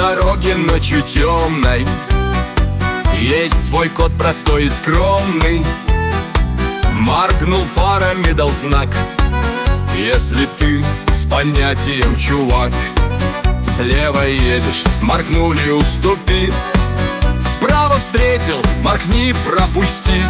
дороге ночью темной есть свой код простой и скромный. Моргнул фарами, дал знак: если ты с понятием, чувак. Слева едешь, моргнули, уступи. Справа встретил, моргни, пропусти.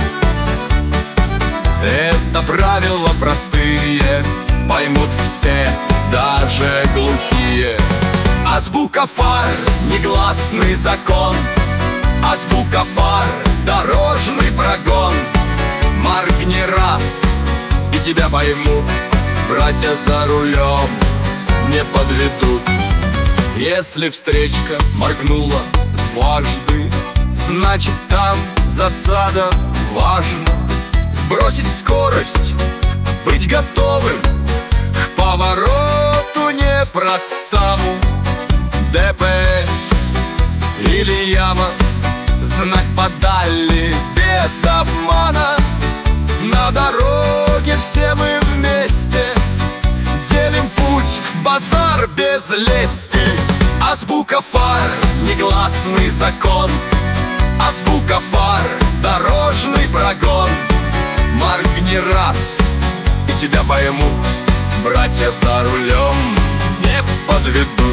Это правила простые, поймут все, даже глухие. Азбука фар, негласный закон. Азбука фар, дорожный прогон. Моргни раз, и тебя поймут. Братья за рулем не подведут. Если встречка моргнула дважды, значит там засада. Важно сбросить скорость, быть готовым к повороту непростому. ДПС или яма, знак подали без обмана. На дороге все мы вместе делим путь, базар без лести. Азбука фар, негласный закон. Азбука фар, дорожный прогон. Моргни раз, и тебя поймут. Братья за рулем не подведут.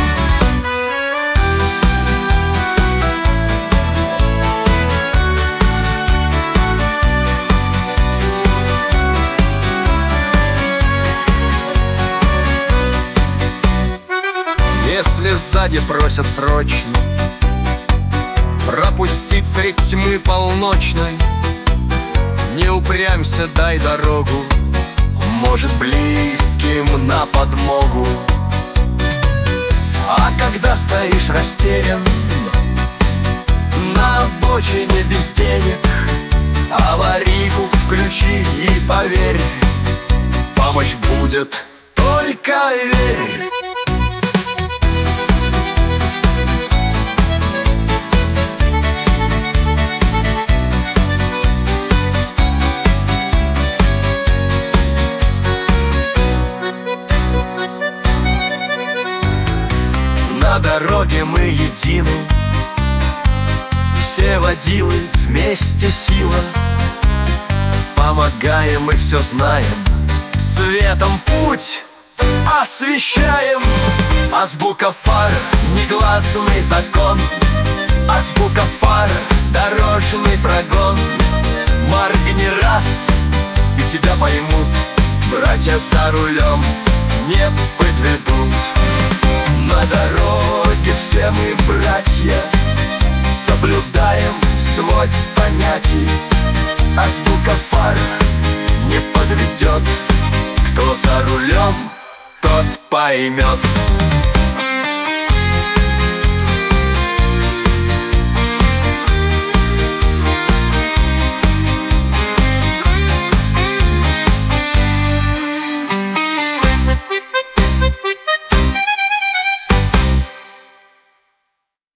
Если сзади просят срочно пропустить средь тьмы полночной, не упрямься, дай дорогу, может, близким на подмогу. А когда стоишь растерян на обочине без денег, аварийку включи и поверь, помощь будет, только верь. На дороге мы едины, все водилы вместе сила. Помогаем, мы все знаем, светом путь освещаем. Азбука фар, негласный закон. Азбука фар, дорожный прогон. Моргни раз, и тебя поймут. Братья за рулем не подведут. На дороге все мы братья, соблюдаем свод понятий. Азбука фар не подведет, кто за рулем, тот поймет.